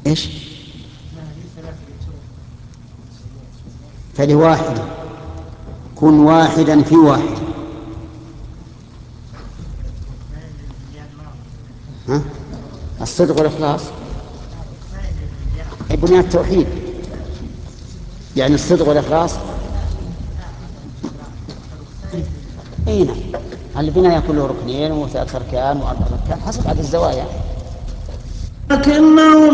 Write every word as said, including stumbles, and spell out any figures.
إيش؟ فلواحد، كن واحدا في واحد. ها؟ الصدق والإخلاص بنيان التوحيد، يعني الصدق والإخلاص. اي نعم، البناء كله ركنين وثلاث أركان وأربع أركان حسب عدد الزوايا. لكنه